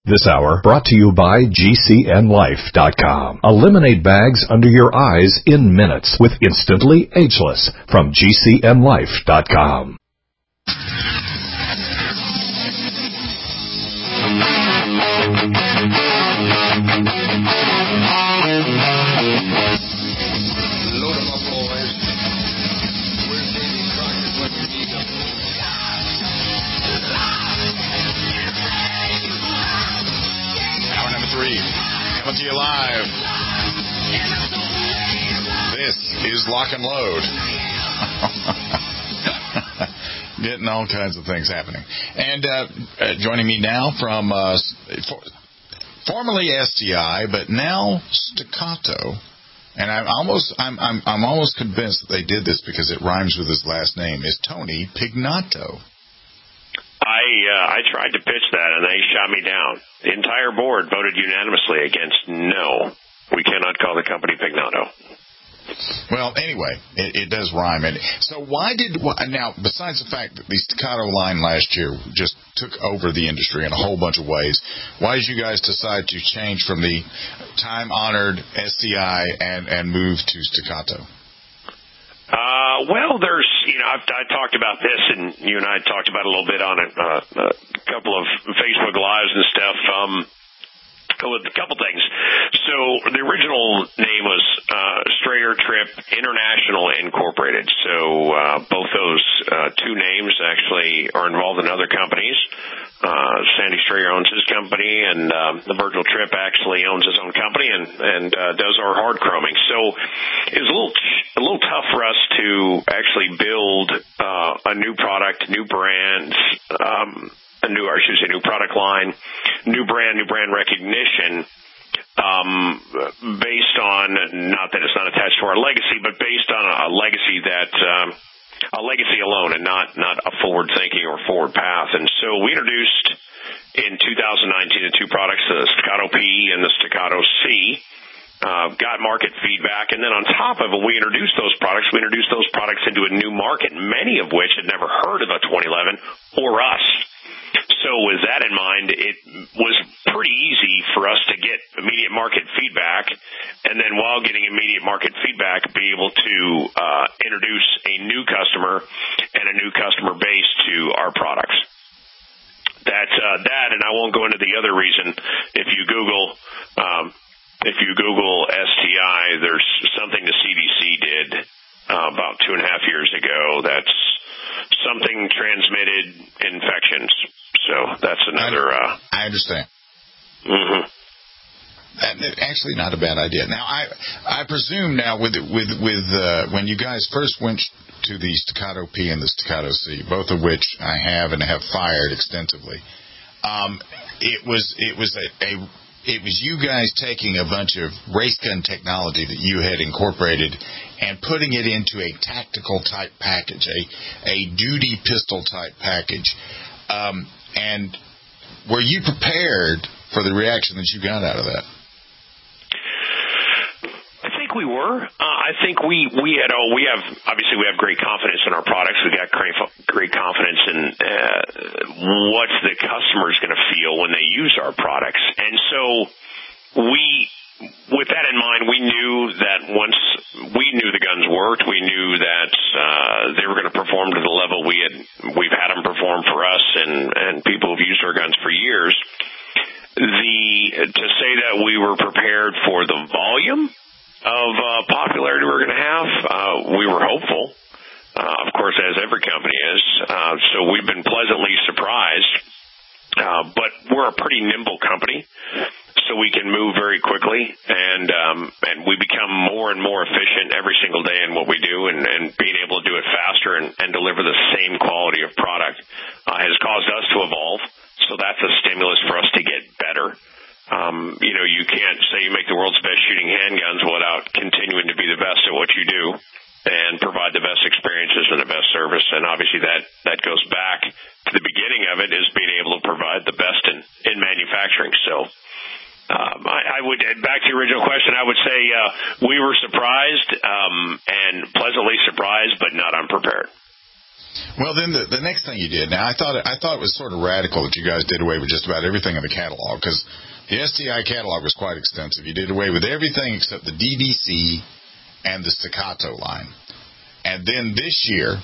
This hour brought to you by GCNLife.com. Eliminate bags under your eyes in minutes with Instantly Ageless from GCNLife.com. Load 'em up, boys. Where's Davy Crockett when you need him? Hour number 3, coming to you live. This is Lock and Load. Getting all kinds of things happening. And joining me now from formerly STI, but now Staccato. And I'm almost convinced that they did this because it rhymes with his last name. Is Tony Pignato? I tried to pitch that, and they shot me down. The entire board voted unanimously against no. We cannot call the company Pignato. Well, anyway, it does rhyme. And so now, besides the fact that the Staccato line last year just took over the industry in a whole bunch of ways, why did you guys decide to change from the time-honored SCI and move to Staccato? Well, there's, I talked about this, and you and I talked about it a little bit on a couple of Facebook Lives and stuff. With a couple things. So the original name was Strayer Trip International Incorporated. So both those two names actually are involved in other companies. Sandy Strayer owns his company, and the Virgil Tripp actually owns his own company and does our hard chroming. So it was a little tough for us to actually build a new product, new brands, new product line, new brand recognition, based on, not that it's not attached to our legacy, but based on a legacy that, a legacy alone and not a forward thinking or forward path. And so we introduced in 2019 the two products, the Staccato P and the Staccato C. Got market feedback, and then on top of it, we introduced those products into a new market, many of which had never heard of a 2011 or us. So with that in mind, it was pretty easy for us to get immediate market feedback, and then while getting immediate market feedback, be able to introduce a new customer and a new customer base to our products. That's that, and I won't go into the other reason. If you Google STI, there's something the CDC did about 2.5 years ago that's something transmitted infections. So that's another. I understand. Mm-hmm. Actually, not a bad idea. Now, I presume now with when you guys first went to the Staccato P and the Staccato C, both of which I have and have fired extensively, it was you guys taking a bunch of race gun technology that you had incorporated and putting it into a tactical type package, a duty pistol type package. And were you prepared for the reaction that you got out of that? I think we were. I think we have great confidence in our products. We got great confidence in what the customer is going to feel when they use our products. And so with that in mind, we knew that once we knew the guns worked, we knew that they were going to perform to the level we've had them perform for us and people who've used our guns for years. To say that we were prepared for the volume of popularity we're going to have, we were hopeful. Of course, as every company is. So we've been pleasantly surprised. But we're a pretty nimble company, so we can move very quickly, and we become more and more efficient every single day in what we do, and being able to do it faster and deliver the same quality of product has caused us to evolve. So that's a stimulus for us to get better. You can't say you make the world's best shooting handguns without continuing to be the best at what you do and provide the best experiences and the best service. And obviously that goes back to the beginning of it, is being able to provide the best in manufacturing. So I would, back to your original question, I would say we were surprised and pleasantly surprised, but not unprepared. Well, then the next thing you did. Now, I thought it was sort of radical that you guys did away with just about everything in the catalog, because the STI catalog was quite extensive. You did away with everything except the DVC and the Staccato line. And then this year,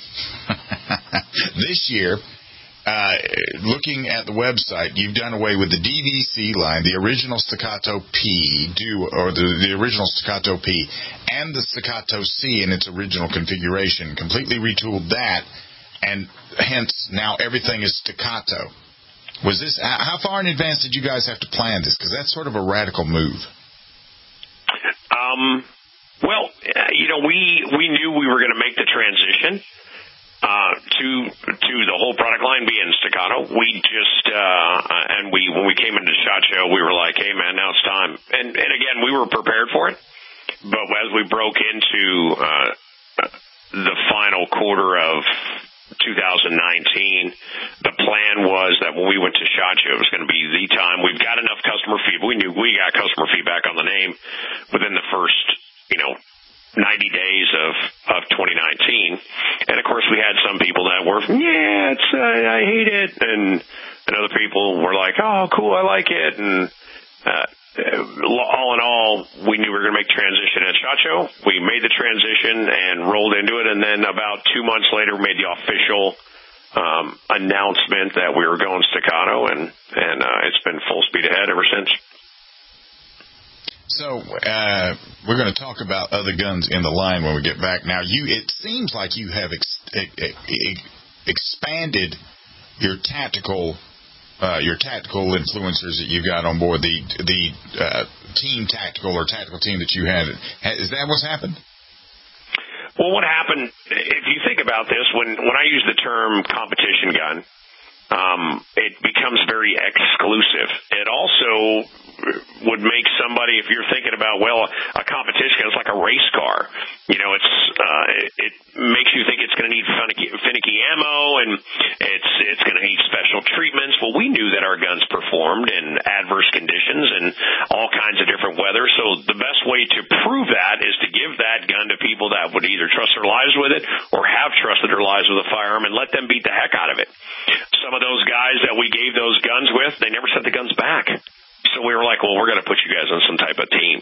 looking at the website, you've done away with the DVC line, the original Staccato P, the original Staccato P, and the Staccato C in its original configuration. Completely retooled that, and hence now everything is Staccato. Was this? How far in advance did you guys have to plan this? Because that's sort of a radical move. Well, we knew we were going to make the transition to the whole product line being Staccato. We just when we came into SHOT Show, we were like, hey man, now it's time. And again, we were prepared for it, but as we broke into the final quarter of 2019, the plan was that when we went to SHOT Show, it was going to be the time. We've got enough customer feedback. We knew we got customer feedback on the name within the first 90 days of 2019. And of course we had some people that were, I hate it. And other people were like, oh, cool, I like it. And, all in all, we knew we were going to make transition at SHOT Show. We made the transition and rolled into it. And then about 2 months later, we made the official, announcement that we were going Staccato, and it's been full speed ahead ever since. So, we're going to talk about other guns in the line when we get back. Now, it seems like you have expanded your tactical influencers that you got on board, the team tactical or tactical team that you had. Is that what's happened? Well, what happened, if you think about this, when I use the term competition gun, it becomes very exclusive. It also would make somebody, if you're thinking about, a competition gun is like a race car. It makes you think it's going to need finicky ammo, and it's going to need special treatments. Well, we knew that our guns performed in adverse conditions and all kinds of different weather. So the best way to prove that is to give that gun to people that would either trust their lives with it or have trusted their lives with a firearm, and let them beat the heck out of it. Some of those guys that we gave those guns with, they never sent the guns back. So we were like, well, we're going to put you guys on some type of team.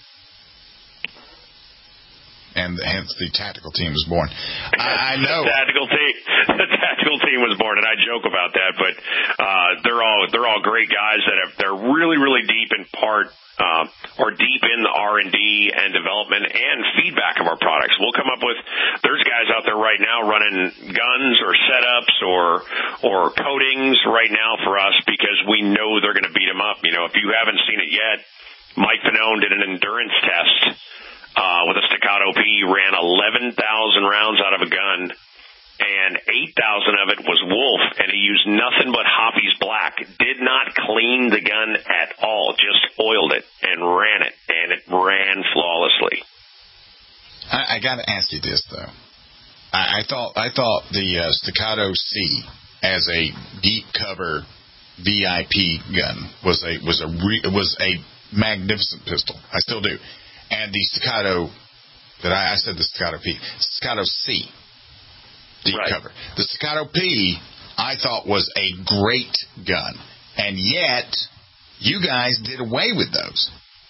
And hence the tactical team was born. I know. The tactical team was born, and I joke about that, but they're all great guys they're really, really deep in deep in the R&D and development and feedback of our products. We'll come up with, there's guys out there right now running guns or setups or coatings right now for us, because we know they're going to beat them up. If you haven't seen it yet, Mike Pannone did an endurance test with a Staccato P, ran 11,000 rounds out of a gun, and 8,000 of it was Wolf, and he used nothing but Hoppy's Black. Did not clean the gun at all, just oiled it and ran it, and it ran flawlessly. I got to ask you this though. I thought the Staccato C as a deep cover VIP gun was a magnificent pistol. I still do. And the Staccato, I said the Staccato P, Staccato C, deep cover. The Staccato P, I thought was a great gun, and yet you guys did away with those.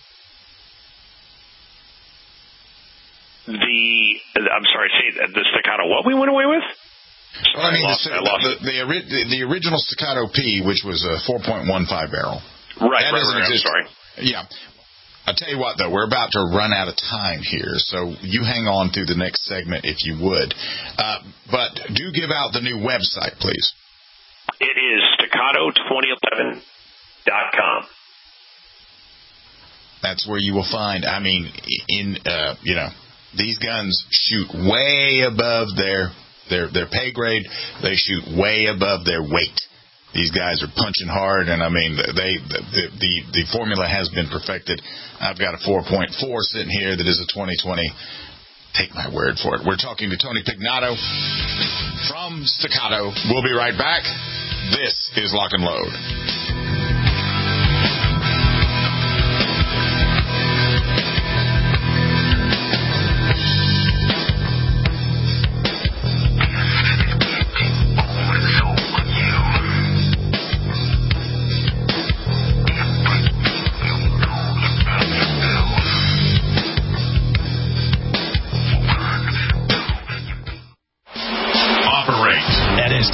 I'm sorry, say the Staccato what we went away with? Well, I mean, the original Staccato P, which was a 4.15 barrel. Right, I'm sorry. Yeah. I'll tell you what, though, we're about to run out of time here, so you hang on through the next segment if you would. But do give out the new website, please. It is Staccato2011.com. That's where you will find, these guns shoot way above their pay grade. They shoot way above their weight. These guys are punching hard, and the formula has been perfected. I've got a 4.4 sitting here that is a 2020. Take my word for it. We're talking to Tony Pignato from Staccato. We'll be right back. This is Lock and Load.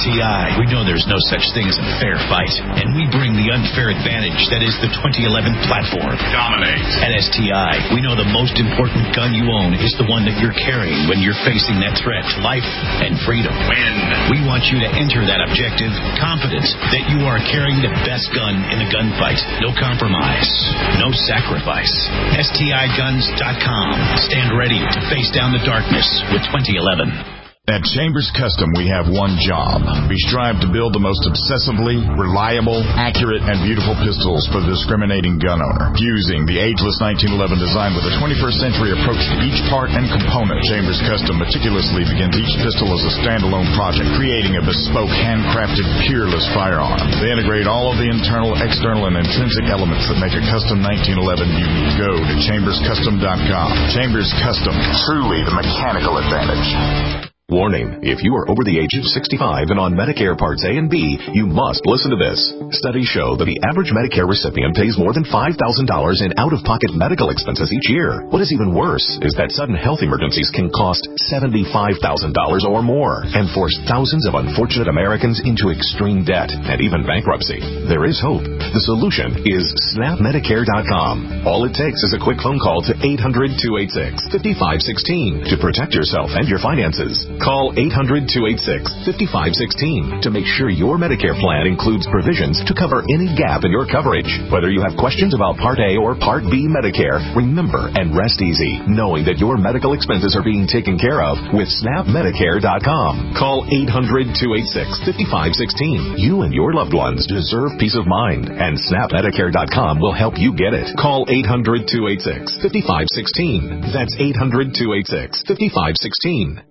STI, we know there's no such thing as a fair fight, and we bring the unfair advantage that is the 2011 platform. Dominate. At STI, we know the most important gun you own is the one that you're carrying when you're facing that threat to life and freedom. Win. We want you to enter that objective confident that you are carrying the best gun in the gunfight. No compromise, no sacrifice. STIguns.com. Stand ready to face down the darkness with 2011. At Chambers Custom, we have one job. We strive to build the most obsessively reliable, accurate, and beautiful pistols for the discriminating gun owner. Fusing the ageless 1911 design with a 21st century approach to each part and component, Chambers Custom meticulously begins each pistol as a standalone project, creating a bespoke, handcrafted, peerless firearm. They integrate all of the internal, external, and intrinsic elements that make a custom 1911 unique. Go to chamberscustom.com. Chambers Custom, truly the mechanical advantage. Warning, if you are over the age of 65 and on Medicare Parts A and B, you must listen to this. Studies show that the average Medicare recipient pays more than $5,000 in out-of-pocket medical expenses each year. What is even worse is that sudden health emergencies can cost $75,000 or more and force thousands of unfortunate Americans into extreme debt and even bankruptcy. There is hope. The solution is SnapMedicare.com. All it takes is a quick phone call to 800-286-5516 to protect yourself and your finances. Call 800-286-5516 to make sure your Medicare plan includes provisions to cover any gap in your coverage. Whether you have questions about Part A or Part B Medicare, remember and rest easy knowing that your medical expenses are being taken care of with SnapMedicare.com. Call 800-286-5516. You and your loved ones deserve peace of mind, and SnapMedicare.com will help you get it. Call 800-286-5516. That's 800-286-5516.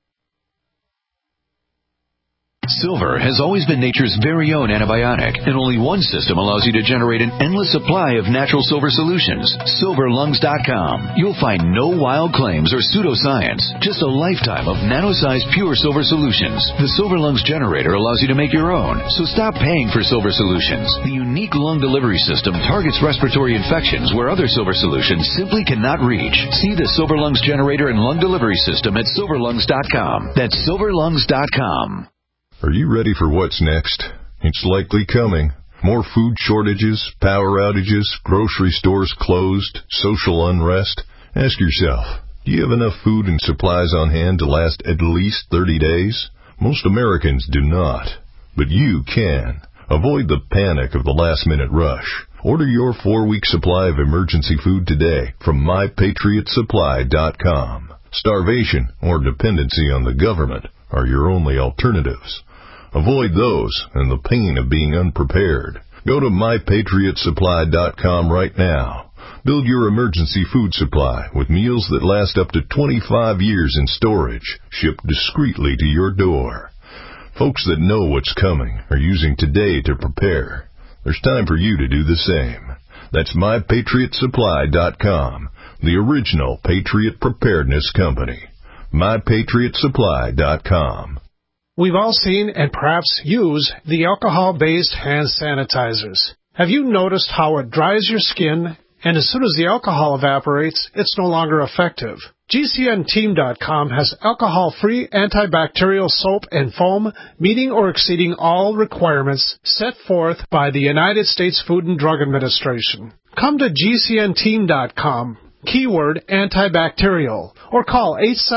Silver has always been nature's very own antibiotic, and only one system allows you to generate an endless supply of natural silver solutions. SilverLungs.com. You'll find no wild claims or pseudoscience, just a lifetime of nano-sized pure silver solutions. The Silver Lungs generator allows you to make your own, so stop paying for silver solutions. The unique lung delivery system targets respiratory infections where other silver solutions simply cannot reach. See the Silver Lungs generator and lung delivery system at SilverLungs.com. That's SilverLungs.com. Are you ready for what's next? It's likely coming. More food shortages, power outages, grocery stores closed, social unrest. Ask yourself, do you have enough food and supplies on hand to last at least 30 days? Most Americans do not, but you can. Avoid the panic of the last-minute rush. Order your 4-week supply of emergency food today from MyPatriotSupply.com. Starvation or dependency on the government are your only alternatives. Avoid those and the pain of being unprepared. Go to MyPatriotSupply.com right now. Build your emergency food supply with meals that last up to 25 years in storage, shipped discreetly to your door. Folks that know what's coming are using today to prepare. There's time for you to do the same. That's MyPatriotSupply.com, the original Patriot Preparedness Company. MyPatriotSupply.com. We've all seen and perhaps use the alcohol-based hand sanitizers. Have you noticed how it dries your skin, and as soon as the alcohol evaporates, it's no longer effective? GCNteam.com has alcohol-free antibacterial soap and foam meeting or exceeding all requirements set forth by the United States Food and Drug Administration. Come to GCNteam.com. Keyword antibacterial, or call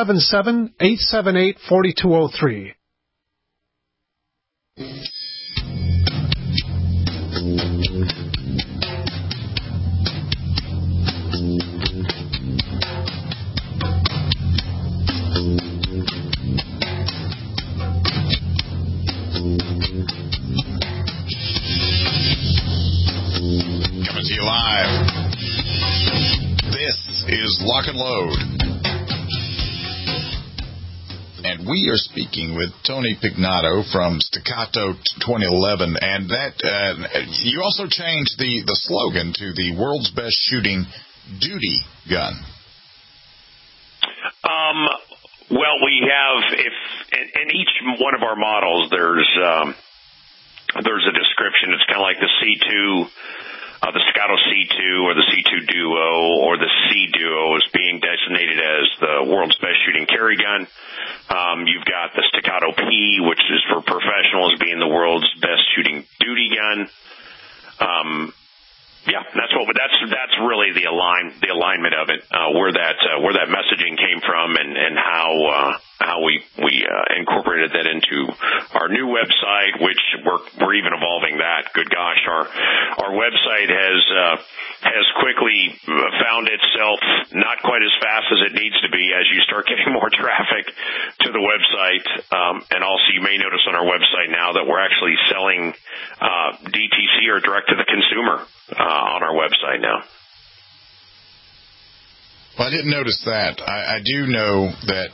877-878-4203. Coming to you live. This is Lock and Load. And we are speaking with Tony Pignato from Staccato 2011. And that you also changed the slogan to the world's best shooting duty gun. Well, we have, in each one of our models, there's a description. It's kind of like the C2, the Scout Staccato C2 or the C2 Duo or the C Duo is being designated as the world's best shooting carry gun. You've got the Staccato P, which is for professionals, being the world's best shooting duty gun. Yeah, that's really the alignment of it, where that messaging came from, and how we incorporated that into our new website, which we're even evolving that. Good gosh, our website has quickly found itself not quite as fast as it needs to be as you start getting more traffic to the website. And also you may notice on our website now that we're actually selling DTC or direct to the consumer on our website now. Well, I didn't notice that. I do know that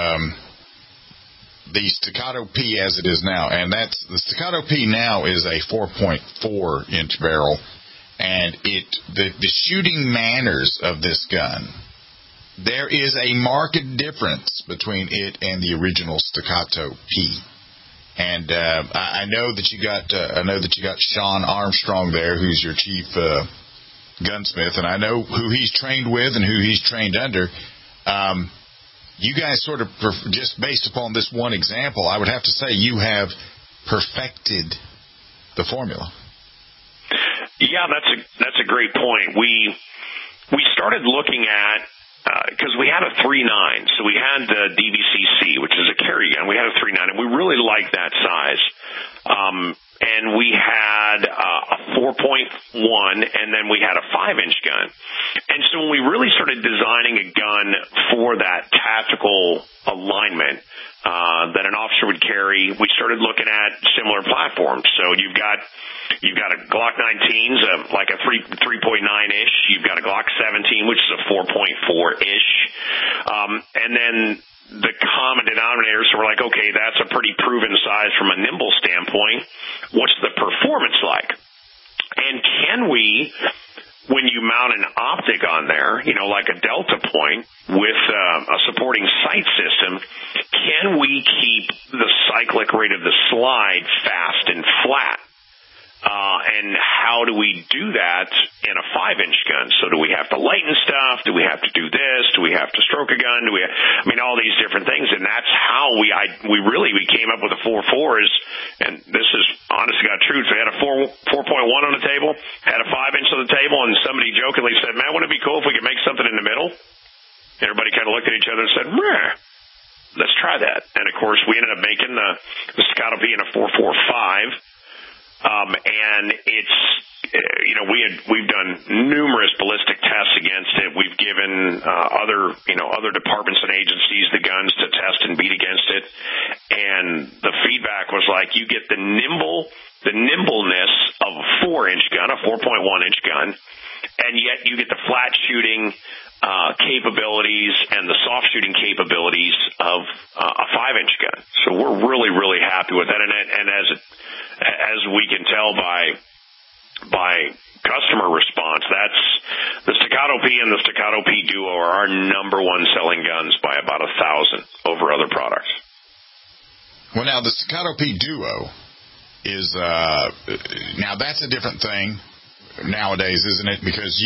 the Staccato P as it is now, and the Staccato P now is a 4.4 inch barrel, and the shooting manners of this gun, there is a marked difference between it and the original Staccato P. And I know that you got Sean Armstrong there, who's your chief gunsmith, and I know who he's trained with and who he's trained under. You guys sort of, just based upon this one example, I would have to say you have perfected the formula. Yeah, that's a great point. We started looking at, because we had a 3.9, so we had the DVCC, which is a carry gun. We had a 3.9, and we really liked that size. And we had a 4.1, and then we had a 5-inch gun. And so when we really started designing a gun for that tactical alignment that an officer would carry, we started looking at similar platforms. So you've got a Glock 19's like a 3.9-ish. You've got a Glock 17, which is a 4.4-ish. And then the common denominator, so we're like, okay, that's a pretty proven size from a nimble standpoint. What's the performance like? And can we, when you mount an optic on there, like a Delta Point with a supporting sight system, can we keep the cyclic rate of the slide fast and flat? And how do we do that in a 5-inch gun? So do we have to lighten stuff? Do we have to do this? Do we have to stroke a gun? All these different things. And that's how we came up with a 4.4s. And this is honest to God truth. So we had a 4.1 on the table, had a 5-inch on the table, and somebody jokingly said, man, wouldn't it be cool if we could make something in the middle? Everybody kind of looked at each other and said, meh. Let's try that. And of course, we ended up making the Staccato P in a 4.45. And it's, we've done numerous ballistic tests against it. We've given other departments and agencies the guns to test and beat against it. And the feedback was like, you get the nimbleness of a 4-inch gun, a 4.1-inch gun, and yet you get the flat shooting capabilities and the soft shooting capabilities of a 5-inch gun. So we're really, really happy with that. And as we can tell by customer response, that's the Staccato P and the Staccato P Duo are our number one selling guns by about 1,000 over other products. Well, now the Staccato P Duo is now that's a different thing nowadays, isn't it? Because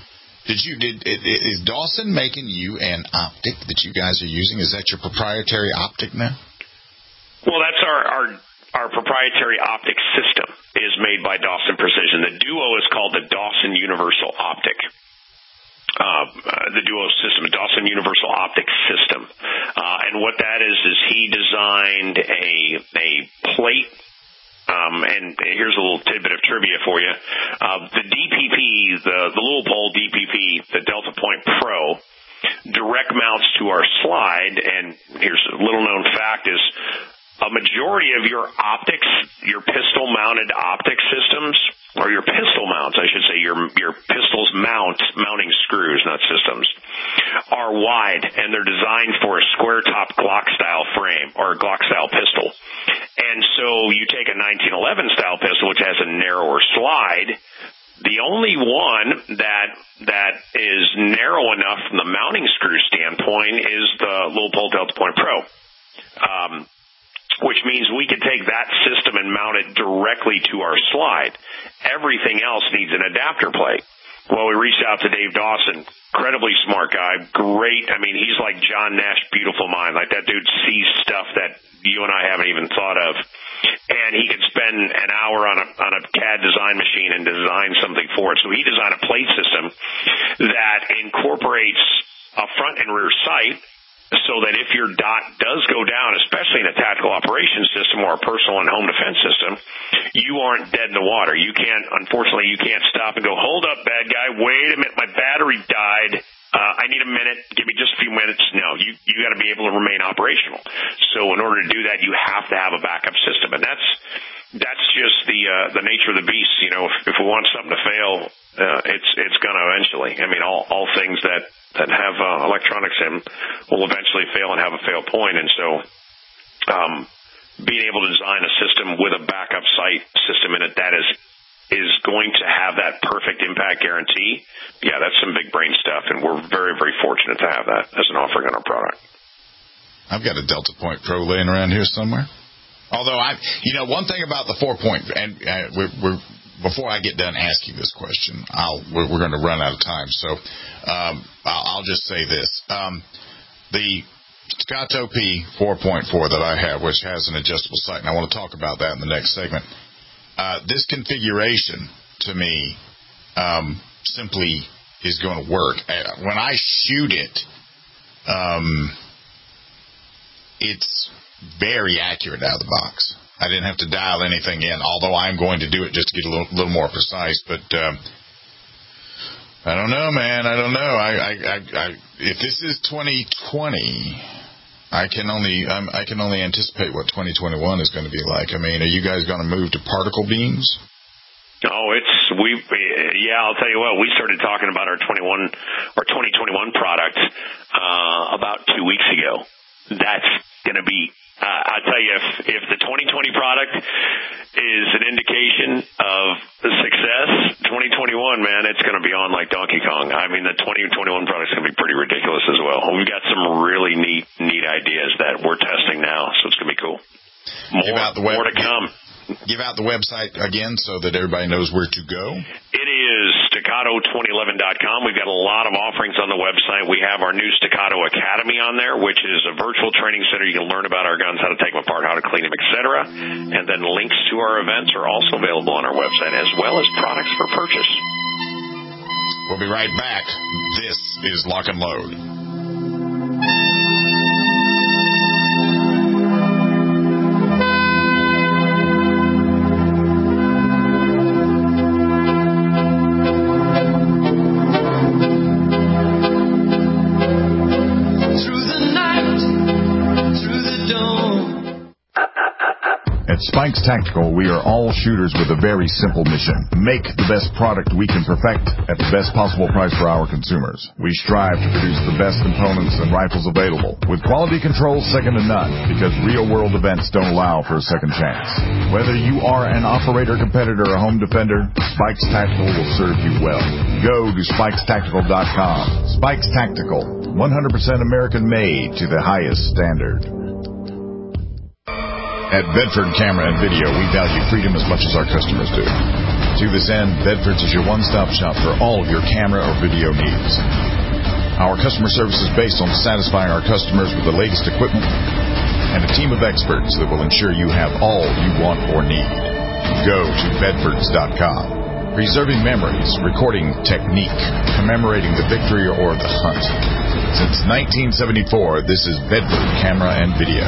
is Dawson making you an optic that you guys are using? Is that your proprietary optic now? Well, that's our proprietary optic system is made by Dawson Precision. The Duo is called the Dawson Universal Optic. The Duo system, Dawson Universal Optic System. And what that is he designed a plate. And here's a little tidbit of trivia for you. The DPP, the Leupold DPP, the Delta Point Pro, direct mounts to our slide. And here's a little known fact is, a majority of your optics, your pistol-mounted optic systems, or your pistol mounts, I should say, your pistol's mounting screws, not systems, are wide, and they're designed for a square-top Glock-style frame, or a Glock-style pistol. And so you take a 1911-style pistol, which has a narrower slide. The only one that is narrow enough from the mounting screw standpoint is the Leupold Delta Point Pro. which means we could take that system and mount it directly to our slide. Everything else needs an adapter plate. Well, we reached out to Dave Dawson, incredibly smart guy, great. I mean, he's like John Nash, beautiful mind. Like, that dude sees stuff that you and I haven't even thought of. And he could spend an hour on a CAD design machine and design something for it. So he designed a plate system that incorporates a front and rear sight, so that if your dot does go down, especially in a tactical operations system or a personal and home defense system, you aren't dead in the water. Unfortunately, you can't stop and go, hold up, bad guy, wait a minute, my battery died. I need a minute. Give me just a few minutes. No, you got to be able to remain operational. So in order to do that, you have to have a backup system, and that's just the nature of the beast. You know, if we want something to fail, it's going to eventually. I mean, all things that have electronics in will eventually fail and have a fail point. And so, being able to design a system with a backup sight system in it that is going to have that perfect impact guarantee, yeah, that's some big brain stuff, and we're very, very fortunate to have that as an offering on our product. I've got a Delta Point Pro laying around here somewhere. Although one thing about the 4-point, and before I get done asking this question, we're going to run out of time. So I'll just say this: the Staccato P 4.4 that I have, which has an adjustable sight, and I want to talk about that in the next segment. This configuration, to me, simply is going to work. When I shoot it, it's very accurate out of the box. I didn't have to dial anything in, although I'm going to do it just to get a little more precise. But I don't know, man. I don't know. If this is 2020, I can only anticipate what 2021 is going to be like. I mean, are you guys going to move to particle beams? Oh, I'll tell you what, we started talking about our 2021 product about 2 weeks ago. That's going to be, I'll tell you, if the 2020 product is an indication of success, 2021, man, it's going to be on like Donkey Kong. I mean, the 2021 product is going to be pretty ridiculous as well. We've got some really neat ideas that we're testing now, so it's going to be cool. More to come. Give out the website again so that everybody knows where to go. It is Staccato2011.com. We've got a lot of offerings on the website. We have our new Staccato Academy on there, which is a virtual training center. You can learn about our guns, how to take them apart, how to clean them, etc. And then links to our events are also available on our website, as well as products for purchase. We'll be right back. This is Lock and Load. At Spikes Tactical, we are all shooters with a very simple mission. Make the best product we can perfect at the best possible price for our consumers. We strive to produce the best components and rifles available, with quality control second to none, because real-world events don't allow for a second chance. Whether you are an operator, competitor, or home defender, Spikes Tactical will serve you well. Go to SpikesTactical.com. Spikes Tactical, 100% American-made to the highest standard. At Bedford Camera and Video, we value freedom as much as our customers do. To this end, Bedford's is your one-stop shop for all of your camera or video needs. Our customer service is based on satisfying our customers with the latest equipment and a team of experts that will ensure you have all you want or need. Go to Bedfords.com. Preserving memories, recording technique, commemorating the victory or the hunt. Since 1974, this is Bedford Camera and Video.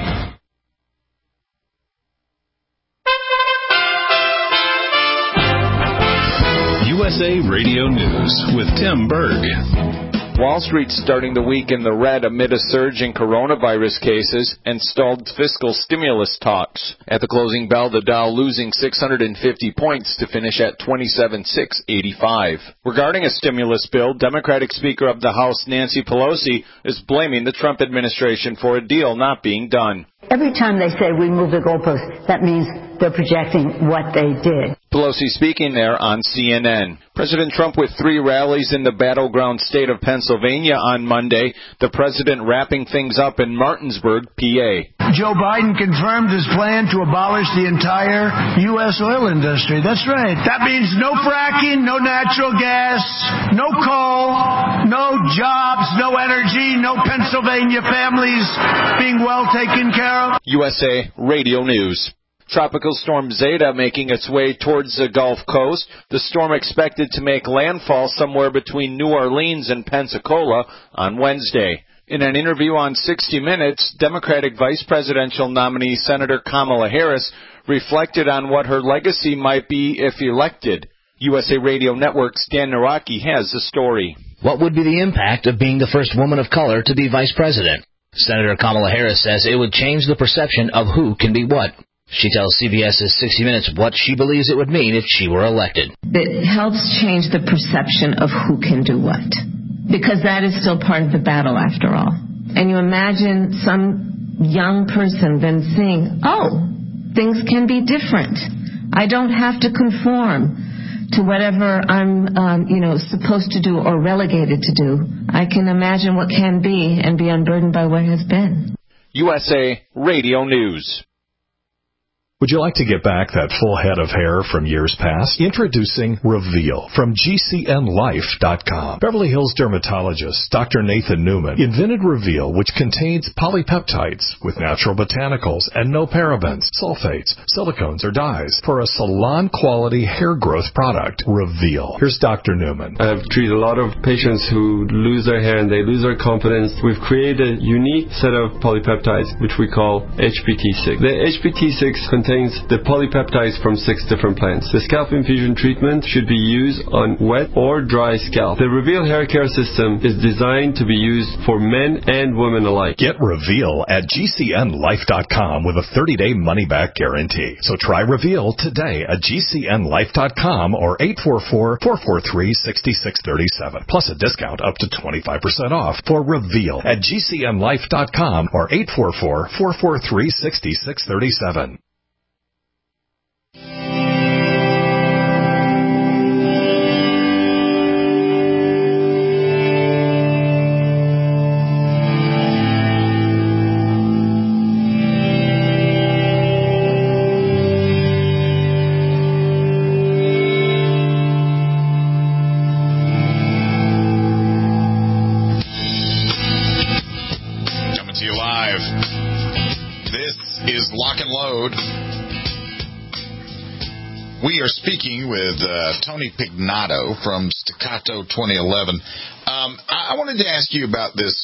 USA Radio News with Tim Berg. Wall Street's starting the week in the red amid a surge in coronavirus cases and stalled fiscal stimulus talks. At the closing bell, the Dow losing 650 points to finish at 27,685. Regarding a stimulus bill, Democratic Speaker of the House Nancy Pelosi is blaming the Trump administration for a deal not being done. Every time they say we move the goalpost, that means they're projecting what they did. Pelosi speaking there on CNN. President Trump with 3 rallies in the battleground state of Pennsylvania on Monday, the president wrapping things up in Martinsburg, PA. Joe Biden confirmed his plan to abolish the entire U.S. oil industry. That's right. That means no fracking, no natural gas, no coal, no jobs, no energy, no Pennsylvania families being well taken care of. USA Radio News. Tropical storm Zeta making its way towards the Gulf Coast. The storm expected to make landfall somewhere between New Orleans and Pensacola on Wednesday. In an interview on 60 Minutes, Democratic Vice Presidential nominee Senator Kamala Harris reflected on what her legacy might be if elected. USA Radio Network's Dan Naraki has the story. What would be the impact of being the first woman of color to be vice president? Senator Kamala Harris says it would change the perception of who can be what. She tells CBS's 60 Minutes what she believes it would mean if she were elected. It helps change the perception of who can do what, because that is still part of the battle after all. And you imagine some young person then seeing, oh, things can be different. I don't have to conform to whatever I'm, supposed to do or relegated to do. I can imagine what can be and be unburdened by what has been. USA Radio News. Would you like to get back that full head of hair from years past? Introducing Reveal from GCNLife.com. Beverly Hills dermatologist Dr. Nathan Newman invented Reveal, which contains polypeptides with natural botanicals and no parabens, sulfates, silicones, or dyes for a salon-quality hair growth product. Reveal. Here's Dr. Newman. I've treated a lot of patients who lose their hair and they lose their confidence. We've created a unique set of polypeptides, which we call HPT6. The HPT6 contains the polypeptides from 6 different plants. The scalp infusion treatment should be used on wet or dry scalp. The Reveal hair care system is designed to be used for men and women alike. Get Reveal at GCNLife.com with a 30-day money-back guarantee. So try Reveal today at GCNLife.com or 844-443-6637. Plus a discount up to 25% off for Reveal at GCNLife.com or 844-443-6637. We are speaking with Tony Pignato from Staccato 2011. I wanted to ask you about this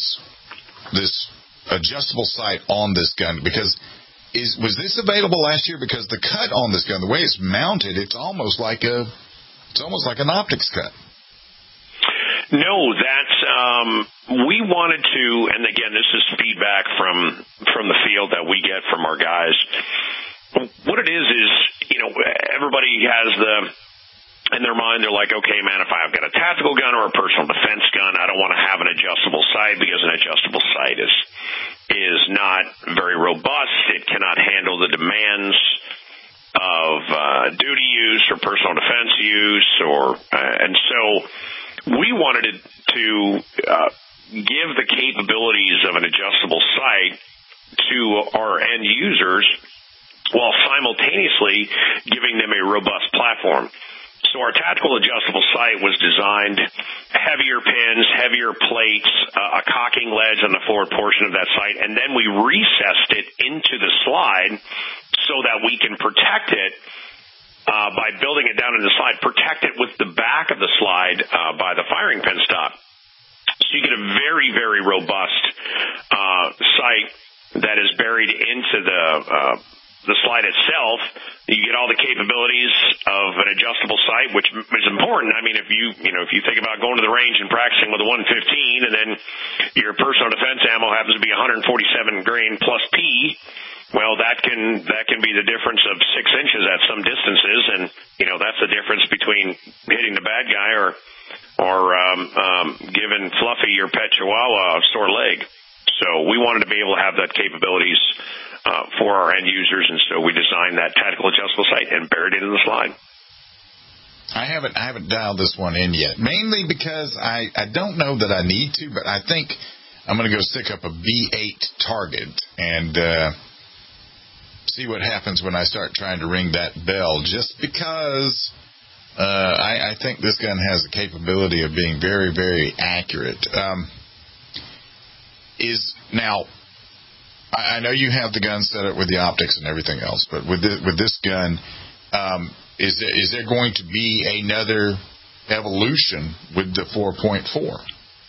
adjustable sight on this gun, because was this available last year? Because the cut on this gun, the way it's mounted, it's almost like an optics cut. No, that's we wanted to, and again, this is feedback from the field that we get from our guys. What it is, everybody has in their mind, they're like, okay, man, if I've got a tactical gun or a personal defense gun, I don't want to have an adjustable sight, because an adjustable sight is not very robust. It cannot handle the demands of duty use or personal defense use, and so we wanted to give the capabilities of an adjustable sight to our end users, while simultaneously giving them a robust platform. So our tactical adjustable sight was designed heavier pins, heavier plates, a cocking ledge on the forward portion of that sight, and then we recessed it into the slide so that we can protect it by building it down into the slide, protect it with the back of the slide by the firing pin stop. So you get a very, very robust sight that is buried into the slide itself. You get all the capabilities of an adjustable sight, which is important. I mean, if you think about going to the range and practicing with a 115, and then your personal defense ammo happens to be 147 grain plus P, well, that can be the difference of 6 inches at some distances, and that's the difference between hitting the bad guy or giving Fluffy, your pet Chihuahua, a sore leg. So we wanted to be able to have that capabilities for our end users, and so we designed that tactical adjustable sight and buried it in the slide. I haven't dialed this one in yet, mainly because I don't know that I need to, but I think I'm going to go stick up a B8 target and see what happens when I start trying to ring that bell, just because I think this gun has the capability of being very, very accurate. I know you have the gun set up with the optics and everything else, but with this gun, is there going to be another evolution with the 4.4?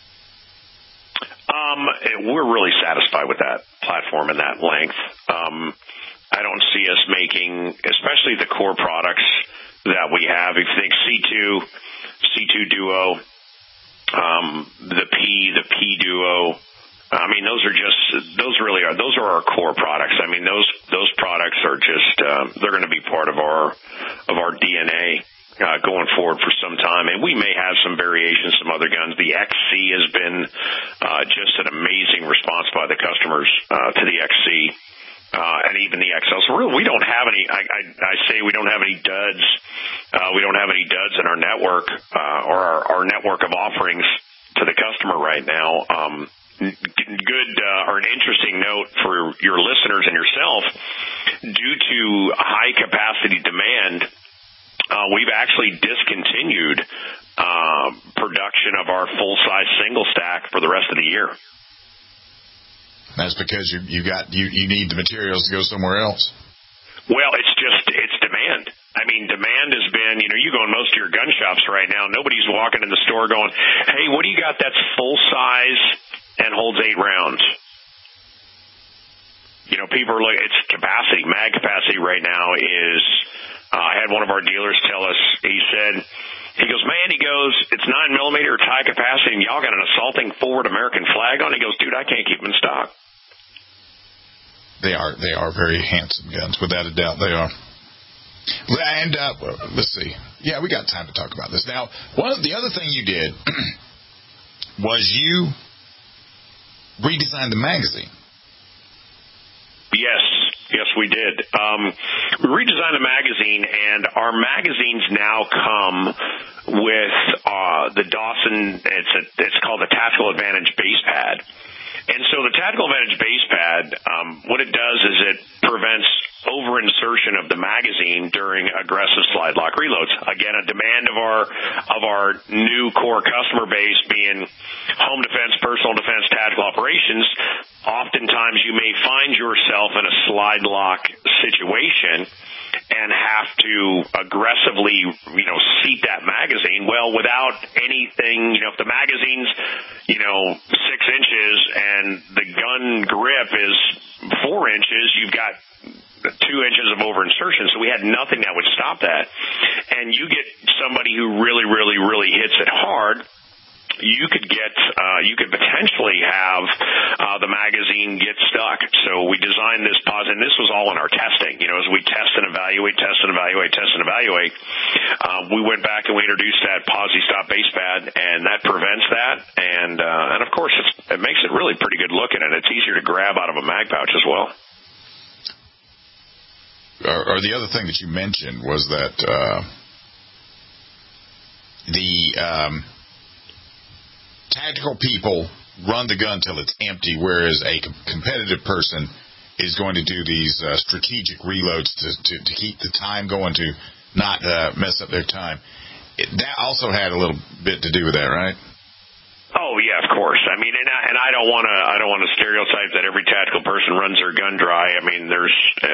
We're really satisfied with that platform and that length. I don't see us making, especially the core products that we have. If you think C2 Duo, the P Duo, I mean, those are our core products. I mean, those products are just, they're going to be part of our DNA. Going forward for some time, and we may have some variations, some other guns. The XC has been just an amazing response by the customers to the XC, and even the XL. So really, we don't have any. I say we don't have any duds. We don't have any duds in our network or our network of offerings to the customer right now. Good or an interesting note for your listeners and yourself, due to high capacity demand. We've actually discontinued production of our full-size single stack for the rest of the year. That's because you need the materials to go somewhere else. Well, it's demand. I mean, demand has been, you go in most of your gun shops right now, nobody's walking in the store going, hey, what do you got that's full-size and holds 8 rounds? People are looking, it's capacity. Mag capacity right now is... I had one of our dealers tell us, he goes, it's 9mm, it's high capacity, and y'all got an assaulting forward American flag on. He goes, dude, I can't keep them in stock. They are very handsome guns, without a doubt they are. And let's see. Yeah, we got time to talk about this. Now, the other thing you did was you redesigned the magazine. Yes, we did. We redesigned the magazine, and our magazines now come with the Dawson. It's called the Tactical Advantage Base Pad. And so the Tactical Advantage Base Pad, what it does is it prevents over-insertion of the magazine during aggressive slide lock reloads. Again, a demand of our new core customer base being home defense, personal defense, tactical operations. Oftentimes you may find yourself in a slide lock situation and have to aggressively, seat that magazine. Well, without anything, if the magazine's, 6 inches and the gun grip is 4 inches, you've got 2 inches of over-insertion. So we had nothing that would stop that. And you get somebody who really, really, really hits it hard, you could potentially have the magazine get stuck. So we designed this pause, and this was all in our testing. As we test and evaluate, we went back and we introduced that Posi Stop Base Pad, and that prevents that. And of course, it makes it really pretty good looking, and it's easier to grab out of a mag pouch as well. Or the other thing that you mentioned was that the tactical people run the gun till it's empty, whereas a competitive person is going to do these strategic reloads to keep the time going, to not mess up their time. That also had a little bit to do with that, right? Oh yeah, of course. I mean, and I don't want to stereotype that every tactical person runs their gun dry. I mean, there's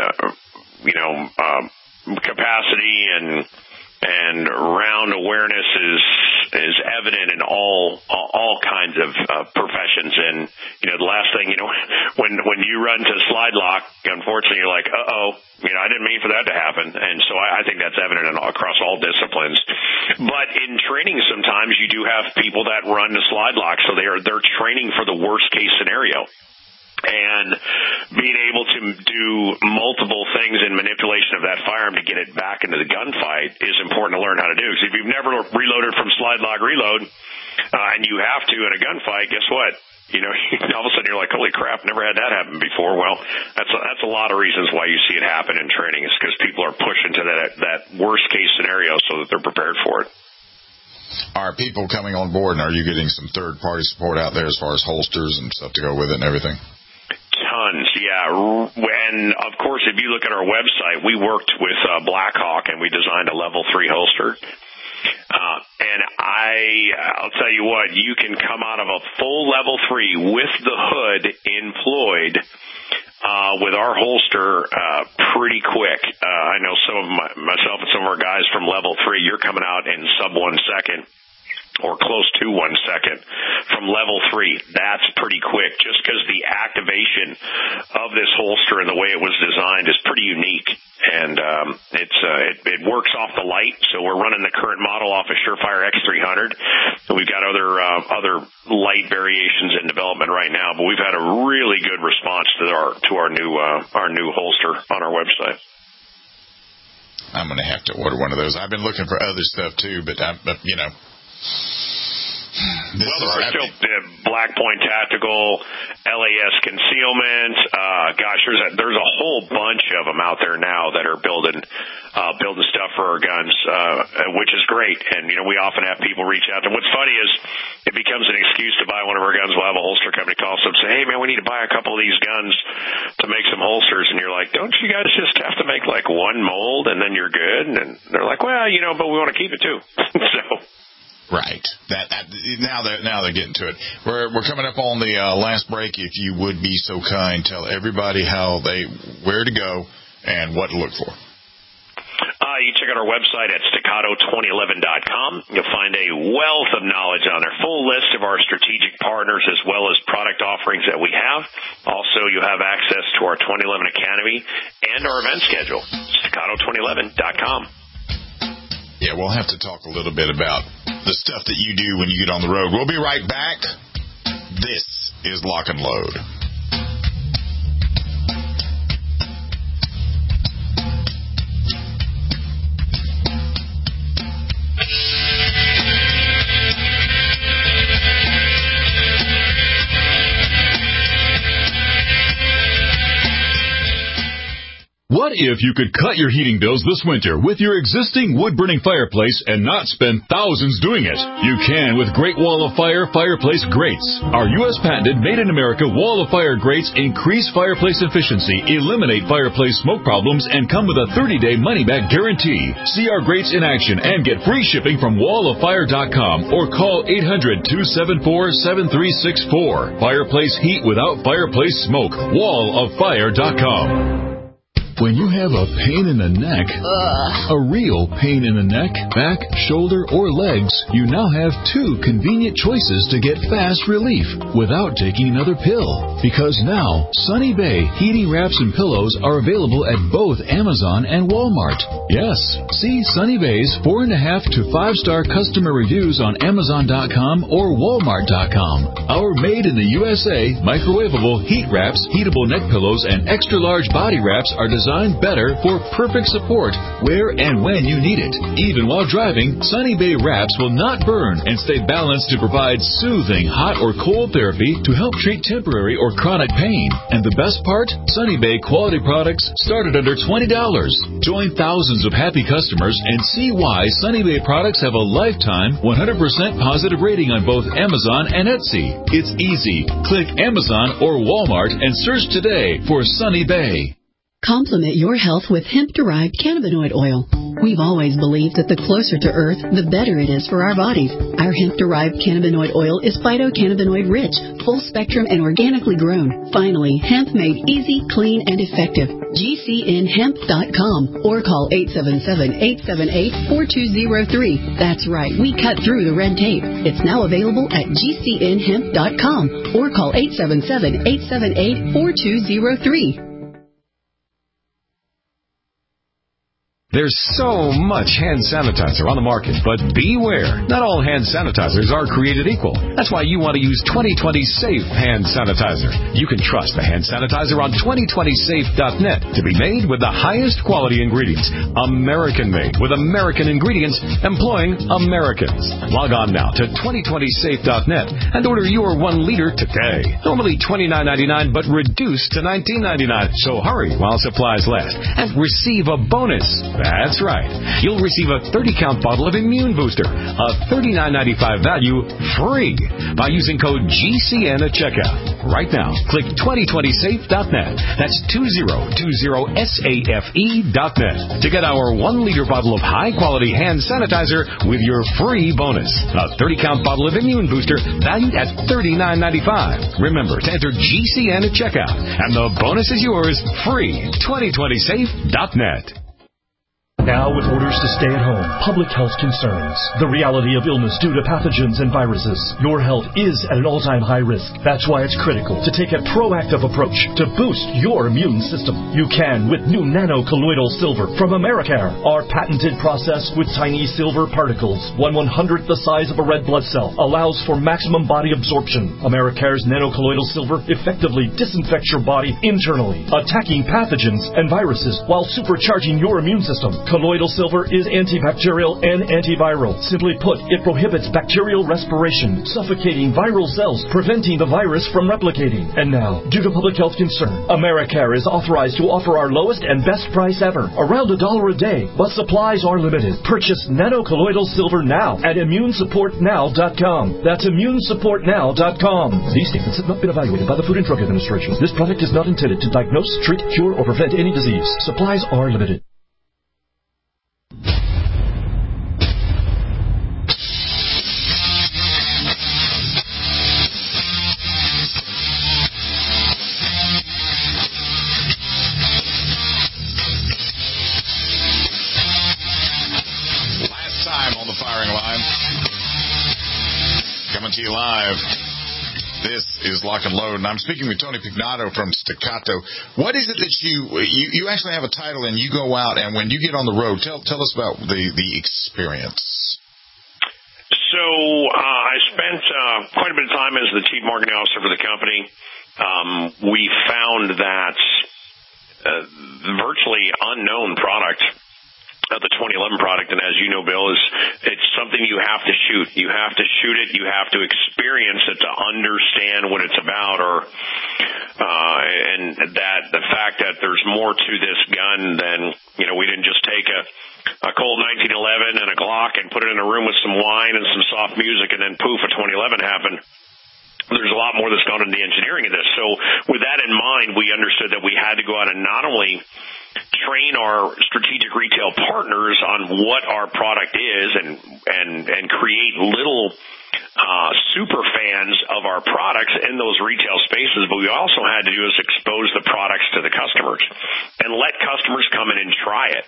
capacity and round awareness is evident in all kinds of professions. And the last thing when you run to slide lock, unfortunately you're like, I didn't mean for that to happen. And so I think that's evident across all disciplines. But in training, sometimes you do have people that run to slide lock, so they're training for the worst case scenario. And being able to do multiple things in manipulation of that firearm to get it back into the gunfight is important to learn how to do. Because if you've never reloaded from slide lock reload, and you have to in a gunfight, guess what? All of a sudden you're like, holy crap, never had that happen before. Well, that's a lot of reasons why you see it happen in training. It's because people are pushed into that worst case scenario so that they're prepared for it. Are people coming on board, and are you getting some third-party support out there as far as holsters and stuff to go with it and everything? Tons, yeah. And, of course, if you look at our website, we worked with Blackhawk, and we designed a level 3 holster. And I'll tell you what, you can come out of a full level 3 with the hood employed with our holster pretty quick. I know some of myself and some of our guys from level 3, you're coming out in sub 1 second. Or close to 1 second from level 3. That's pretty quick, just because the activation of this holster and the way it was designed is pretty unique. And it works off the light. So we're running the current model off a Surefire X300. And we've got other light variations in development right now, but we've had a really good response to our new holster on our website. I'm going to have to order one of those. I've been looking for other stuff too, but you know. We're still Black Point Tactical, LAS Concealment. There's a whole bunch of them out there now that are building stuff for our guns, which is great. And we often have people reach out. And what's funny is it becomes an excuse to buy one of our guns. We'll have a holster company call us up and say, "Hey man, we need to buy a couple of these guns to make some holsters." And you're like, "Don't you guys just have to make like one mold and then you're good?" And they're like, "Well, but we want to keep it too." So. Right. Now they're getting to it. We're coming up on the last break. If you would be so kind, tell everybody where to go and what to look for. You check out our website at staccato2011.com. You'll find a wealth of knowledge on there, full list of our strategic partners as well as product offerings that we have. Also, you have access to our 2011 Academy and our event schedule, staccato2011.com. Yeah, we'll have to talk a little bit about the stuff that you do when you get on the road. We'll be right back. This is Lock and Load. What if you could cut your heating bills this winter with your existing wood-burning fireplace and not spend thousands doing it? You can with Great Wall of Fire fireplace grates. Our U.S. patented made-in-America Wall of Fire grates increase fireplace efficiency, eliminate fireplace smoke problems, and come with a 30-day money-back guarantee. See our grates in action and get free shipping from walloffire.com or call 800-274-7364. Fireplace heat without fireplace smoke. walloffire.com. When you have a pain in the neck, a real pain in the neck, back, shoulder, or legs, you now have two convenient choices to get fast relief without taking another pill. Because now, Sunny Bay heating wraps and pillows are available at both Amazon and Walmart. Yes, see Sunny Bay's 4.5 to 5-star customer reviews on Amazon.com or Walmart.com. Our made in the USA microwavable heat wraps, heatable neck pillows, and extra large body wraps are designed better for perfect support where and when you need it. Even while driving, Sunny Bay wraps will not burn and stay balanced to provide soothing hot or cold therapy to help treat temporary or chronic pain. And the best part? Sunny Bay quality products start at under $20. Join thousands of happy customers and see why Sunny Bay products have a lifetime 100% positive rating on both Amazon and Etsy. It's easy. Click Amazon or Walmart and search today for Sunny Bay. Complement your health with hemp-derived cannabinoid oil. We've always believed that the closer to Earth, the better it is for our bodies. Our hemp-derived cannabinoid oil is phytocannabinoid-rich, full-spectrum, and organically grown. Finally, hemp made easy, clean, and effective. GCNhemp.com or call 877-878-4203. That's right, we cut through the red tape. It's now available at GCNhemp.com or call 877-878-4203. There's so much hand sanitizer on the market, but beware. Not all hand sanitizers are created equal. That's why you want to use 2020 Safe Hand Sanitizer. You can trust the hand sanitizer on 2020safe.net to be made with the highest quality ingredients. American-made with American ingredients employing Americans. Log on now to 2020safe.net and order your 1 liter today. Normally $29.99, but reduced to $19.99. So hurry while supplies last and receive a bonus. That's right. You'll receive a 30-count bottle of Immune Booster, a $39.95 value, free by using code GCN at checkout. Right now, click 2020safe.net. That's 2020safe.net to get our 1-liter bottle of high-quality hand sanitizer with your free bonus. A 30-count bottle of Immune Booster valued at $39.95. Remember to enter GCN at checkout, and the bonus is yours free. 2020safe.net. Now, with orders to stay at home, public health concerns, the reality of illness due to pathogens and viruses, your health is at an all-time high risk. That's why it's critical to take a proactive approach to boost your immune system. You can with new nano-colloidal silver from Americare. Our patented process with tiny silver particles, 1/100th the size of a red blood cell, allows for maximum body absorption. Americare's nano-colloidal silver effectively disinfects your body internally, attacking pathogens and viruses while supercharging your immune system. Colloidal silver is antibacterial and antiviral. Simply put, it prohibits bacterial respiration, suffocating viral cells, preventing the virus from replicating. And now, due to public health concern, Americare is authorized to offer our lowest and best price ever, around $1 a day, but supplies are limited. Purchase nano-colloidal silver now at immunesupportnow.com. That's immunesupportnow.com. These statements have not been evaluated by the Food and Drug Administration. This product is not intended to diagnose, treat, cure, or prevent any disease. Supplies are limited. To you live. This is Lock and Load, and I'm speaking with Tony Pignato from Staccato. What is it that you actually have a title and you go out, and when you get on the road, tell us about the experience. So I spent quite a bit of time as the chief marketing officer for the company. We found that virtually unknown product, the 2011 product, and as you know, Bill, it's something you have to shoot. You have to shoot it. You have to experience it to understand what it's about, and that the fact that there's more to this gun than, we didn't just take a Colt 1911 and a Glock and put it in a room with some wine and some soft music, and then poof, a 2011 happened. There's a lot more that's gone into the engineering of this. So with that in mind, we understood that we had to go out and not only train our strategic retail partners on what our product is and create little super fans of our products in those retail spaces, but we also had to do is expose the products to the customers and let customers come in and try it.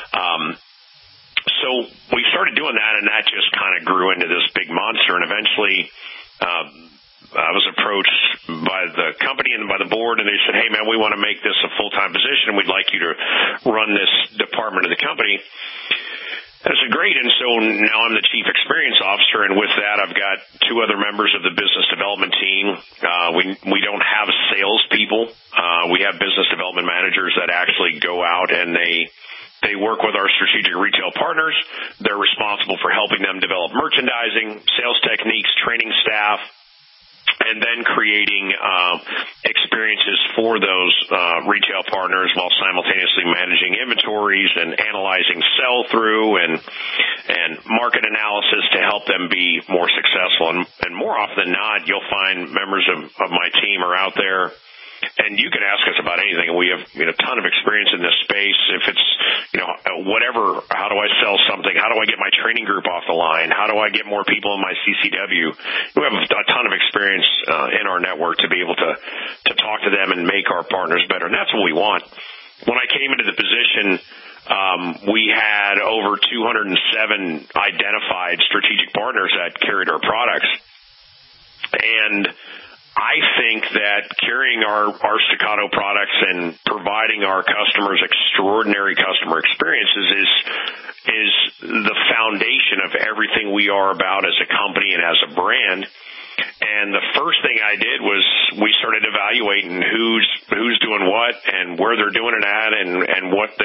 So we started doing that, and that just kind of grew into this big monster, and eventually I was approached by the company and by the board, and they said, hey, man, we want to make this a full-time position, and we'd like you to run this department of the company. And I said, great. And so now I'm the chief experience officer, and with that, I've got 2 other members of the business development team. We don't have salespeople. We have business development managers that actually go out and they work with our strategic retail partners. They're responsible for helping them develop merchandising, sales techniques, training staff, and then creating experiences for those retail partners while simultaneously managing inventories and analyzing sell-through and market analysis to help them be more successful. And more often than not, you'll find members of my team are out there, and you can ask us about anything. We have a ton of experience in this space. If it's, whatever, how do I sell something? How do I get my training group off the line? How do I get more people in my CCW? We have a ton of experience in our network to be able to talk to them and make our partners better. And that's what we want. When I came into the position, we had over 207 identified strategic partners that carried our products. And I think that carrying our Staccato products and providing our customers extraordinary customer experiences is the foundation of everything we are about as a company and as a brand. And the first thing I did was we started evaluating who's doing what and where they're doing it at and what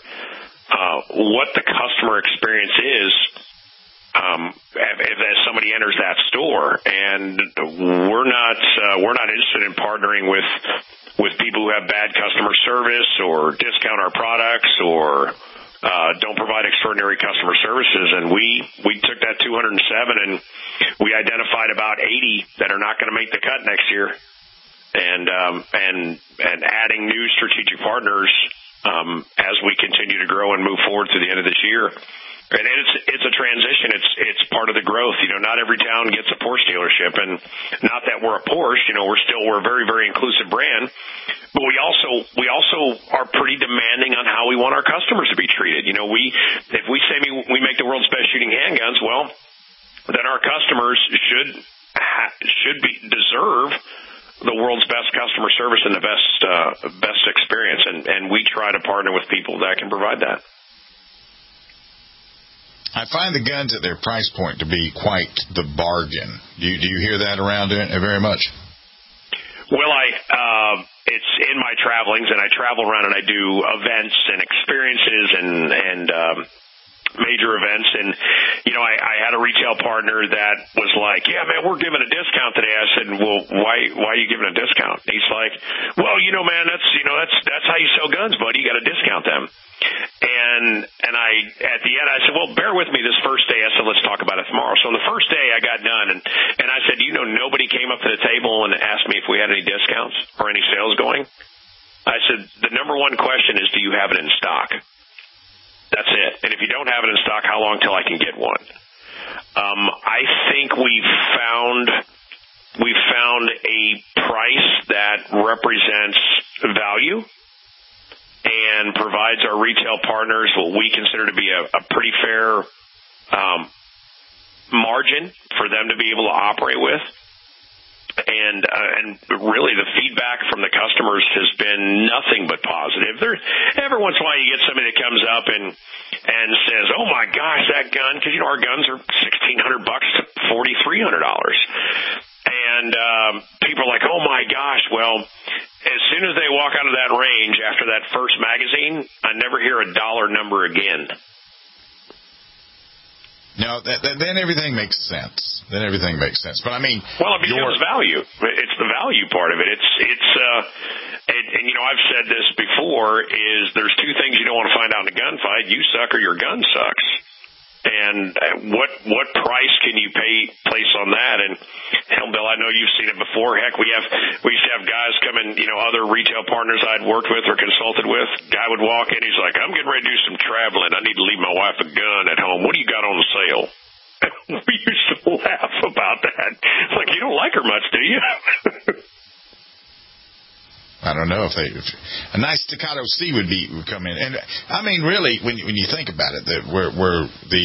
the customer experience is. If somebody enters that store, and we're not interested in partnering with people who have bad customer service or discount our products or don't provide extraordinary customer services. And we took that 207 and we identified about 80 that are not going to make the cut next year. And adding new strategic partners, as we continue to grow and move forward to the end of this year. And it's a transition. It's part of the growth. Not every town gets a Porsche dealership, and not that we're a Porsche. We're a very, very inclusive brand, but we also are pretty demanding on how we want our customers to be treated. If we say we make the world's best shooting handguns, well, then our customers should deserve the world's best customer service and the best experience, and we try to partner with people that can provide that. I find the guns at their price point to be quite the bargain. Do you hear that around very much? Well, it's in my travelings, and I travel around and I do events and experiences and major events. And, I had a retail partner that was like, yeah, man, we're giving a discount today. I said, well, why are you giving a discount? And he's like, well, man, that's how you sell guns, buddy. You got to discount them. And at the end, I said, well, bear with me this first day. I said, let's talk about it tomorrow. So on the first day I got done and I said, nobody came up to the table and asked me if we had any discounts or any sales going. I said, the number one question is, do you have it in stock? That's it. And if you don't have it in stock, how long till I can get one? I think we've found a price that represents value and provides our retail partners what we consider to be a pretty fair margin for them to be able to operate with. And really the feedback from the customers has been nothing but positive. Every once in a while you get somebody that comes up and says, oh my gosh, that gun, because our guns are $1,600 to $4,300. And people are like, oh my gosh, well, as soon as they walk out of that range after that first magazine, I never hear a dollar number again. No, then everything makes sense. But I mean, well, it becomes value. It's the value part of it. And I've said this before: is there's two things you don't want to find out in a gunfight: you suck or your gun sucks. And what price can you place on that? And hell, Bill, I know you've seen it before. Heck, we used to have guys come in, other retail partners I'd worked with or consulted with. Guy would walk in, he's like, I'm getting ready to do some traveling. I need to leave my wife a gun at home. What do you got on sale? We used to laugh about that. It's like, you don't like her much, do you? I don't know if a nice Staccato C would come in, and I mean, really, when you think about it, that where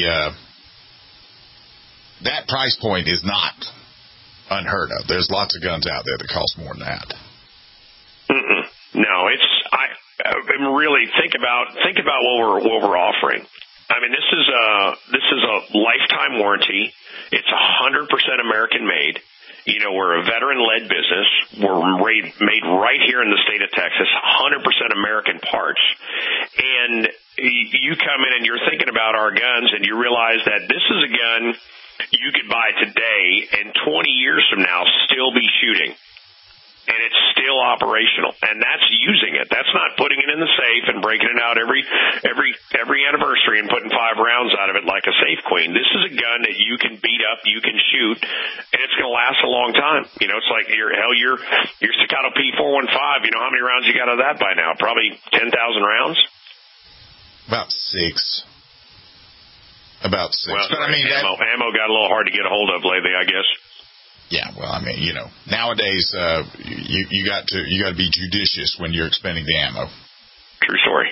that price point is not unheard of. There's lots of guns out there that cost more than that. No, I'm really think about what we're offering. I mean, this is a lifetime warranty. It's 100% American made. We're a veteran-led business. We're made right here in the state of Texas, 100% American parts. And you come in and you're thinking about our guns and you realize that this is a gun you could buy today and 20 years from now still be shooting. And it's still operational. And that's using it. That's not putting it in the safe and breaking it out every anniversary and putting 5 rounds out of it like a Safe Queen. This is a gun that you can beat up, you can shoot, and it's going to last a long time. It's like your Staccato P415. How many rounds you got out of that by now? Probably 10,000 rounds? About 6. Well, but I mean, ammo got a little hard to get a hold of lately, I guess. Yeah, well, I mean, nowadays you got to be judicious when you're expending the ammo. True story.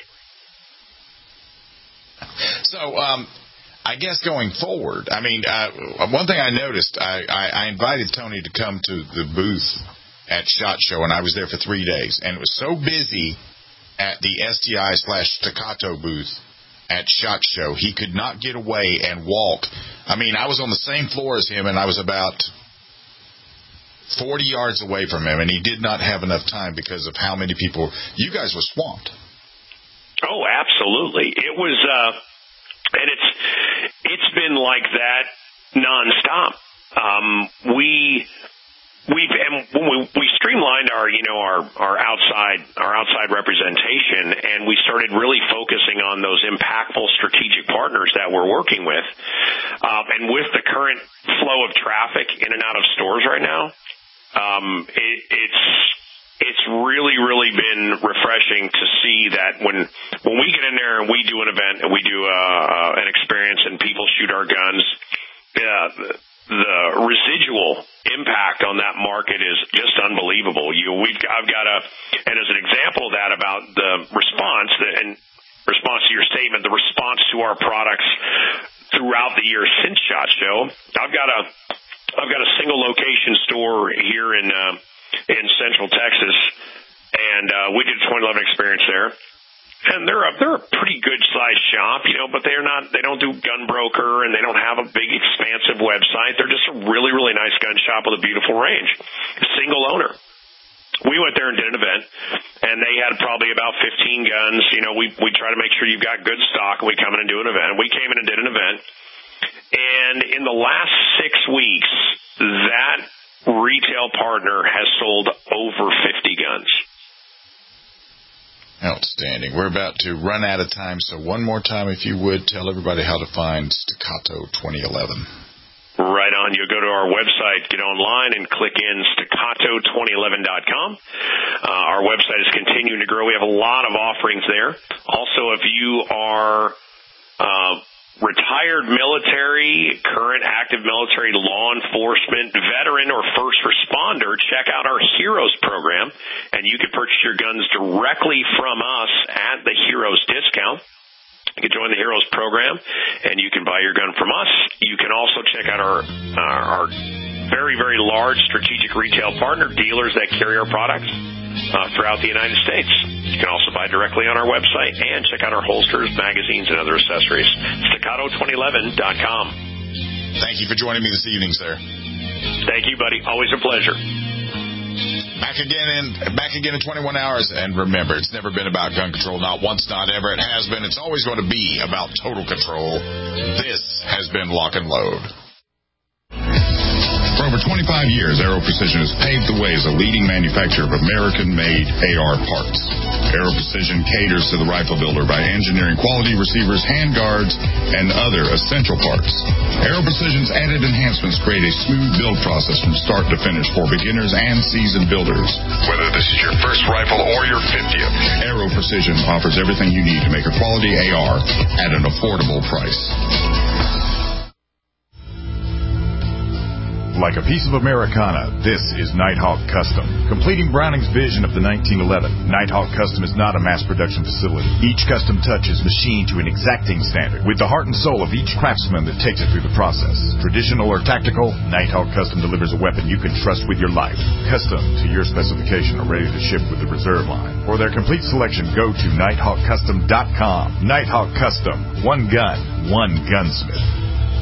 So, I guess going forward, I mean, one thing I noticed, I invited Tony to come to the booth at SHOT Show, and I was there for 3 days, and it was so busy at the STI/Staccato booth at SHOT Show, he could not get away and walk. I mean, I was on the same floor as him, and I was about 40 yards away from him, and he did not have enough time because of how many people. You guys were swamped. Oh, absolutely. It was, and it's been like that nonstop. we streamlined our outside representation, and we started really focusing on those impactful strategic partners that we're working with. And with the current flow of traffic in and out of stores right now, it's really, really been refreshing to see that when we get in there and we do an event and we do an experience and people shoot our guns, the residual impact on that market is just unbelievable. I've got and as an example of that about the response, in response to your statement, the response to our products throughout the year since SHOT Show, I've got a single location store here in Central Texas, and we did a 2011 experience there. And they're a pretty good sized shop, but they don't do gun broker, and they don't have a big expansive website. They're just a really, really nice gun shop with a beautiful range. Single owner. We went there and did an event, and they had probably about 15 guns. We try to make sure you've got good stock, and we come in and do an event. We came in and did an event, and in the last 6 weeks, that retail partner has sold over 50 guns. Outstanding. We're about to run out of time, so one more time, if you would, tell everybody how to find Staccato 2011. Right on. You'll go to our website, get online, and click in staccato2011.com. Our website is continuing to grow. We have a lot of offerings there. Also, if you are retired military, current active military, law enforcement, veteran, or first responder, check out our Heroes program, and you can purchase your guns directly from us at the Heroes discount. You can join the Heroes program, and you can buy your gun from us. You can also check out our very, very large strategic retail partner dealers that carry our products throughout the United States. You can also buy directly on our website and check out our holsters, magazines, and other accessories. Staccato2011.com. Thank you for joining me this evening, sir. Thank you, buddy. Always a pleasure. Back again in 21 hours. And remember, it's never been about gun control. Not once, not ever. It has been. It's always going to be about total control. This has been Lock and Load. For over 25 years, Aero Precision has paved the way as a leading manufacturer of American-made AR parts. Aero Precision caters to the rifle builder by engineering quality receivers, handguards, and other essential parts. Aero Precision's added enhancements create a smooth build process from start to finish for beginners and seasoned builders. Whether this is your first rifle or your 50th, Aero Precision offers everything you need to make a quality AR at an affordable price. Like a piece of Americana, this is Nighthawk Custom. Completing Browning's vision of the 1911, Nighthawk Custom is not a mass production facility. Each custom touch is machined to an exacting standard, with the heart and soul of each craftsman that takes it through the process. Traditional or tactical, Nighthawk Custom delivers a weapon you can trust with your life. Custom to your specification or ready to ship with the reserve line. For their complete selection, go to nighthawkcustom.com. Nighthawk Custom. One gun, one gunsmith.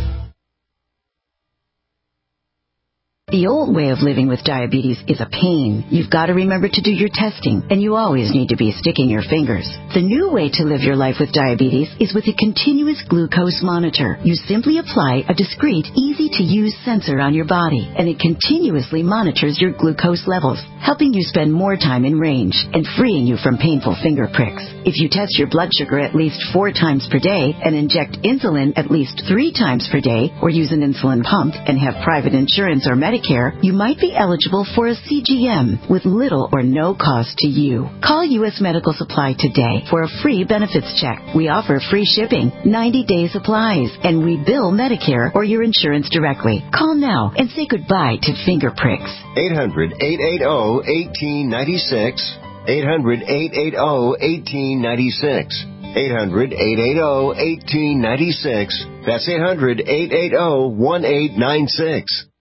The old way of living with diabetes is a pain. You've got to remember to do your testing, and you always need to be sticking your fingers. The new way to live your life with diabetes is with a continuous glucose monitor. You simply apply a discreet, easy-to-use sensor on your body, and it continuously monitors your glucose levels, helping you spend more time in range and freeing you from painful finger pricks. If you test your blood sugar at least 4 times per day and inject insulin at least 3 times per day, or use an insulin pump and have private insurance or Medicare, you might be eligible for a CGM with little or no cost to you. Call U.S. Medical Supply today for a free benefits check. We offer free shipping, 90-day supplies, and we bill Medicare or your insurance directly. Call now and say goodbye to finger pricks. 800-880-1896. 800-880-1896. 800-880-1896. That's 800-880-1896.